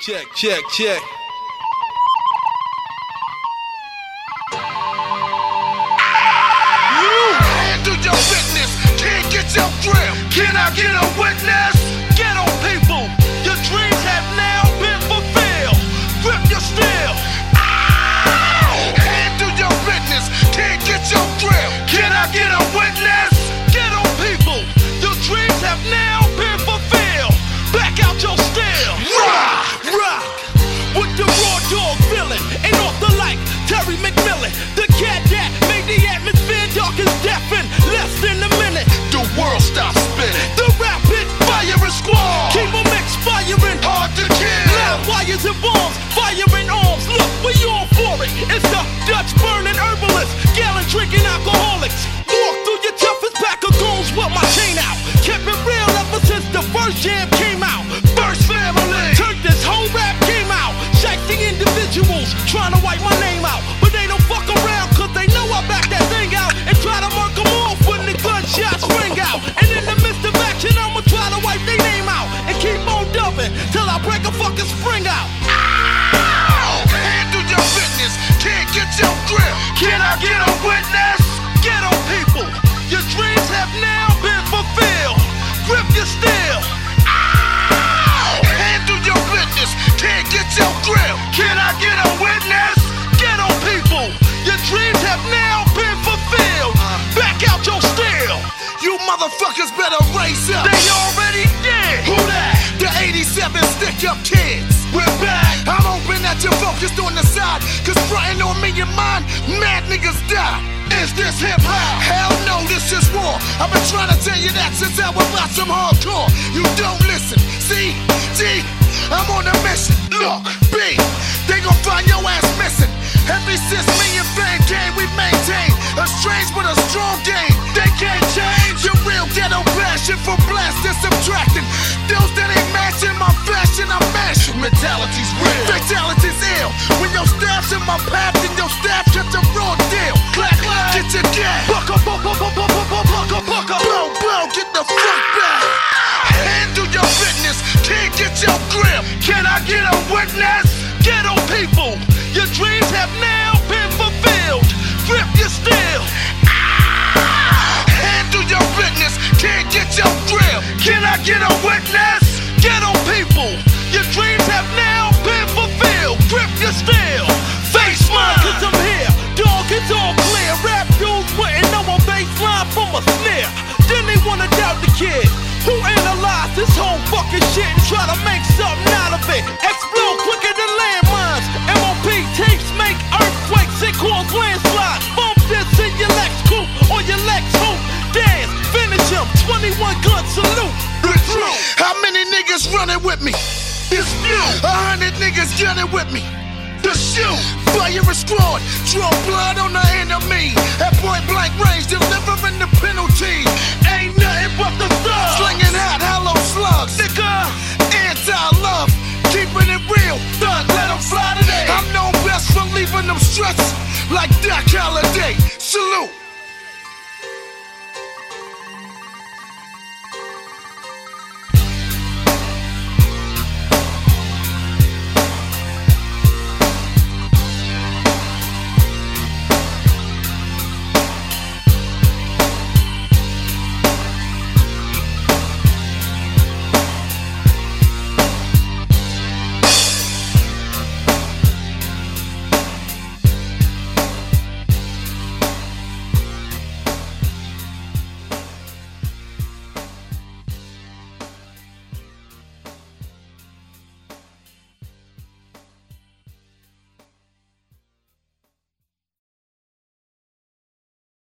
Check, check, check. You handle your business, can't get your grip. Can I get a witness? Ghetto people, your dreams have now been fulfilled. Grip your steel. Handle your business, can't get your grip. Can I get a witness? Ghetto people, your dreams have now been fulfilled. Back out your steel. Rock with the raw dog villain, and off the like Terry McMillan, the cat that made the atmosphere dark as death in less than a minute. The world stops spinning. The rapid firing squad, keep 'em expiring, hard to kill. Loud wires and bombs, firing arms. Look, we all for it. It's the Dutch burning herbalists, gallon drinking alcoholics. Walk through your toughest pack of goons with my chain out. Kept it real ever since the first jam came out. First family, turned this whole rap game out. Shifty individuals trying to wipe my name out, but they don't fuck around cause they know I back that thing out and try to mark them off when the gunshots ring out. And in the midst of action, I'ma try to wipe their name out and keep on dumping till I break a fucking spring out. Handle your business, can't get your grip. Can I get a witness? Ghetto people, your dreams have now been fulfilled. Grip your steel. Handle your business, can't get your grip. Can I get a witness? Ghetto people, your dreams have now been fulfilled. Back out your steel. You motherfuckers better raise up. They already did. Who that? The 87 stick-up kids. We're back. I'm hoping that you're focused on the side, cause frontin' on me and mine, mad niggas die. Is this hip-hop? Hell no, this is war. I've been trying to tell you that since I was about some hardcore. You don't listen. See? G, I'm on a mission. Look, B, they gon' find your ass missing. Every since me and Fame came, we maintain a strange but a strong game. They can't change your real ghetto passion for blasting, subtracting. Those that ain't matching my fashion, I'm mashing. Mentality's real, fatality's ill. When your staff's in my path, then your staff got the raw deal. Clack, clack, get your gas. Buck up, buck up, buck up, buck up, buck up, buck up. Blow, blow, get the fuck back. Handle your business, can't get your grip. Can I get a witness? Ghetto people, your dreams have now been fulfilled. Grip your steel. Handle your business, can't get your grip. Can I get a witness? Ghetto people, your dreams have now been fulfilled. Grip your steel. Face mine, cause I'm here. Dog, it's all clear. Rap dudes wouldn't know a baseline from a snare. Then they wanna doubt the kid who analyzed this whole fucking shit and try to make something out of it. Explode quicker than landmines. MOP tapes make earthquakes and cause landslides. Bump this in your Lex coupe or your Lex hoop. Dance, finish him, 21 gun salute. How many niggas running with me? It's few. 100 niggas gunning with me. The shoot, fire a squad, draw blood on the enemy. At point blank range, delivering the penalty. Ain't nothing but the thug, slinging out hollow slugs. Nigga, anti-love, keeping it real. Thug, let them fly today. I'm known best for leaving them stressed like Doc Holliday. Salute.